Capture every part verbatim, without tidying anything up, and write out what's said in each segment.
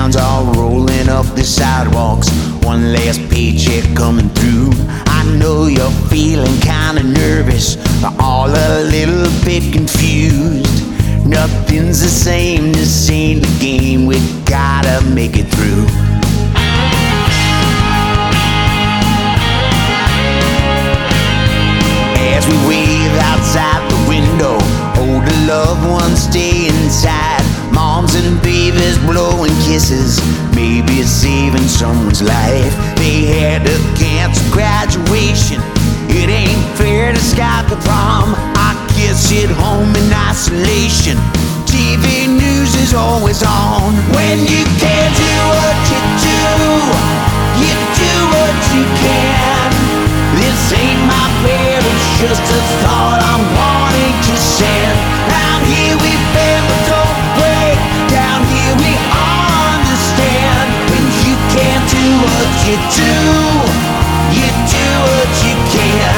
towns all rolling up the sidewalks. One last paycheck coming through. I know you're feeling kinda nervous, all a little bit confused. Nothing's the same, this ain't the game, we gotta make it through. As we wave outside the window, older loved ones stay inside. Moms and babies blowing kisses, maybe it's saving someone's life. They had to cancel graduation, it ain't fair to skip the prom. I kids sit home in isolation, T V news is always on. When you can't do what you do, you do what you can. This ain't my prayer, it's just a thought I'm wanting to send. Down here we bend but don't break, down here we understand. When you can't do what you do, you do what you can.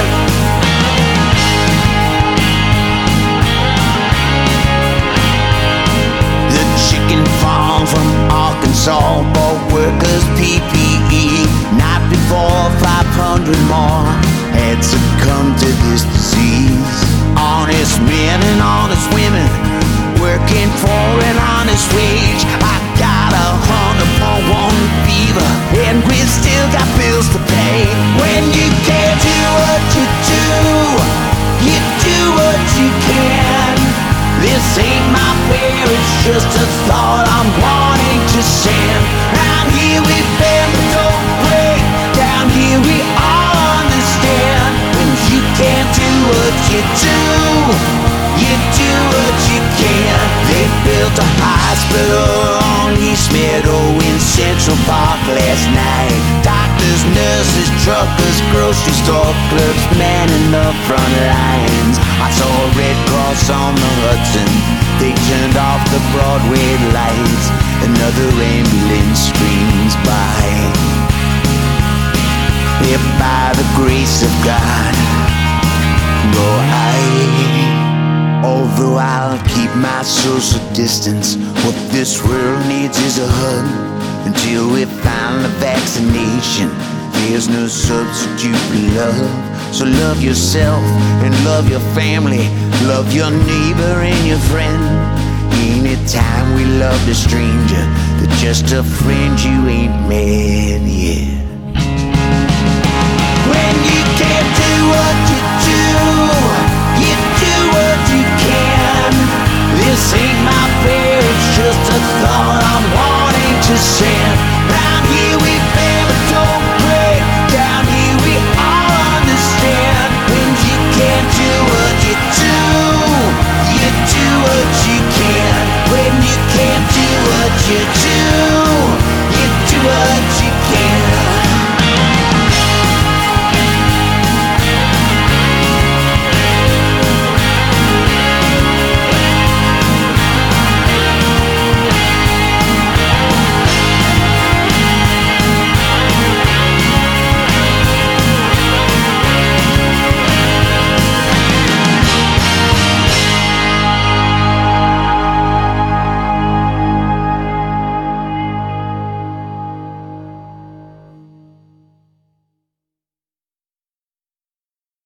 The chicken farm from Arkansas bought workers P P E. Night before, five hundred more had succumbed to this disease. Honest men and honest women working for an honest wage. I got a hundred point one fever and we still got bills to pay. When you can't do what you do, you do what you can. This ain't my prayer, it's just a thought I'm wanting to send. Out here we bend but don't break, down here we all understand. When you can't do what you do, you do what you can. They built a hospital on East Meadow in Central Park last night. Doctors, nurses, truckers, grocery store clerks manning the front lines. I saw a Red Cross on the Hudson, they turned off the Broadway lights. Another ambulance screams by. If by the grace of God, go I. Although I'll keep my social distance, what this world needs is a hug. Until we find the vaccination, there's no substitute for love. So love yourself and love your family, love your neighbor and your friend. Anytime we love a stranger, they're just a friend you ain't met yet. When you can't do what you do, you do what you can. This ain't my prayer, it's just a thought I'm wanting to send. Round here we bend but don't break, down here we all understand. When you can't do what you do, you do what you can. When you can't do what you do, you do what you can.